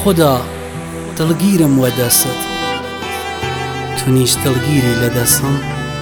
خدا دڵگیرم وە دەست تونیش دڵگیری لە دەستم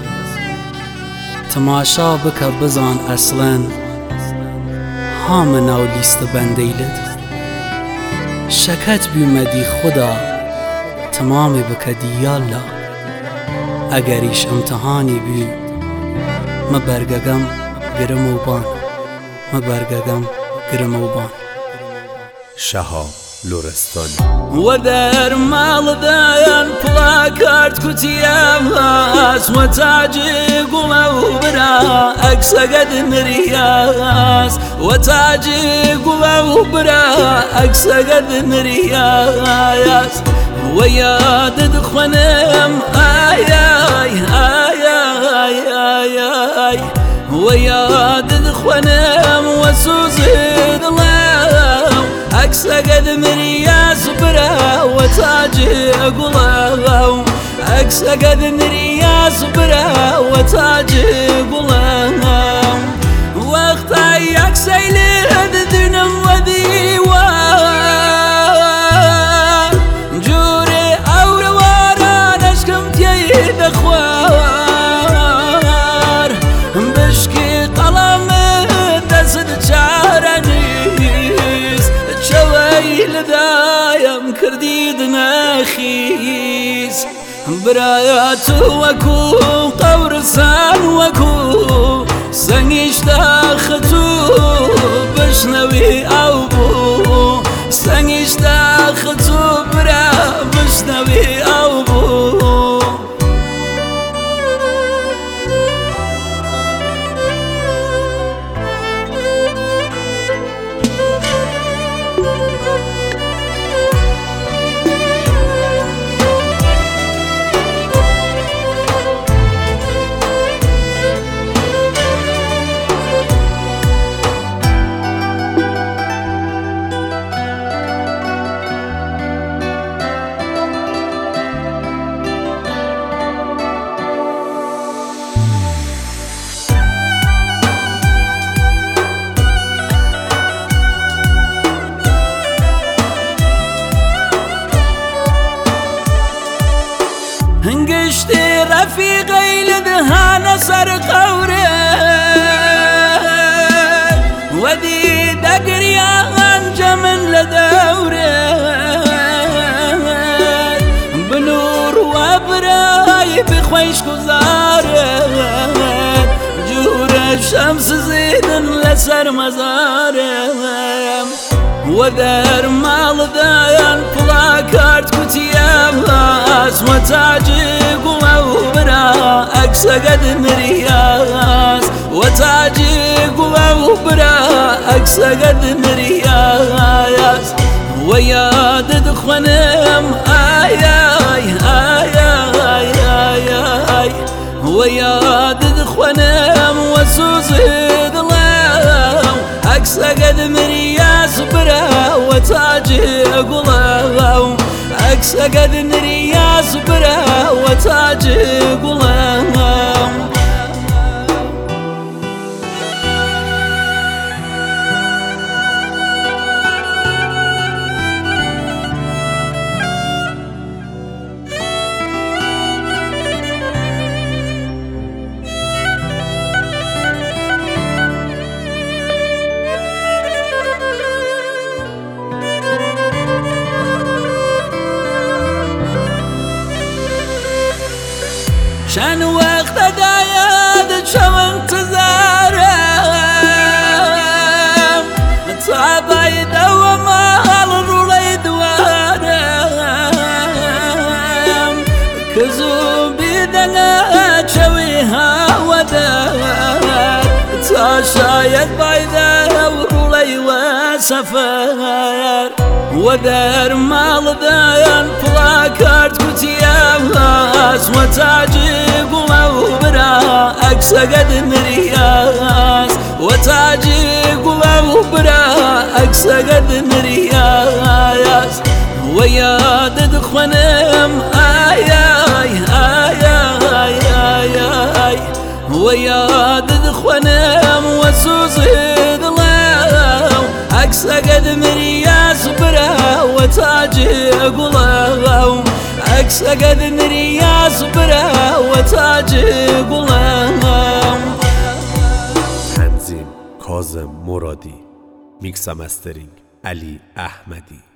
تەماشا بکە بزان ئەسڵەن هامە ناو لیستە بەندەیلت شەکەت بیمەدی خدا تەمامی بکە دیالا ئەگەریش ئەمتەحانی بی مە بەرگەگەم گرم و بان مە بەرگەگەم گرم و بان شەهاب لۆرەستانی وە دەرماڵدایان پڵاکارد کوتیام هاس وە تاجی گوڵە و برا ئەکسەگەد مریاس وە تاجی گوڵە و برا ئەکسەگەد مریاس وە یادت خوێنم ئایای ئایای ئایای وە یادت خوێنم وە سوزی دڵم ئەکسەگەد مریاس برا وە تاجی گوڵە ئەکسەگەد مریاس برا وە تاجی گوڵە وەختای ئەکسەی لێت دنم وە دیوار جوورێ ئەورەواران ئەشکم تێی دەخوار بشکی قەڵەمت دەست چارە نیست چەوەی لەدایەم کردید نەخیز برایە تو وەکو قەورسان وەکو سەنگیش داخەتو بشنەوی ئەو بوو سەنگیش داخەتو برا بشنەوی ئەو بوو هنگشتی رفیقی لدهانە سەر قەورێ وەدی دەگریا ئەنجە من لە دەورێ بنوور وە برای بخۆیش گوزارێ جوورە شەمس زیدن لەسەر مەزارێ وە دەرماڵدایان پڵاکارد کوتیام هاس وە تاجی گوڵە و برا ئەکسەگەد مریاس وە تاجی گوڵە و برا ئەکسەگەد مریاس وە یادت خوێنم ئایای ئایای ئایای وە یادت خوێنم وە سوزی دڵم ئەکسەگەد مریاس برا وە تاجی گوڵە ئەکسەگەد مریاس برا وە تاجی گوڵە چەند وەختە دایەت چەو انتزارم تا بایدەوە ماڵ ڕوڵەی دوارم کە زوو بیدەنە چەوی هاوەدار تا شاید بایدە و ڕوڵەی وە سەفەر وە دەرماڵدایان پڵاکارد کوتیام هاس وە تاجی گوڵە و برا ئەکسەگەد مریاس وە تاجی گوڵە و برا ئەکسەگەد مریاس وە یادت خوێنم ئایای ئایای ئایای وە یادت خوێنم وە سوزی دڵم عكس قدم رياس برا وتاج قلم عكس قدم رياس برا وتاج قلم. تنظیم کاظم مرادی، میکس و مسترینگ علی احمدی.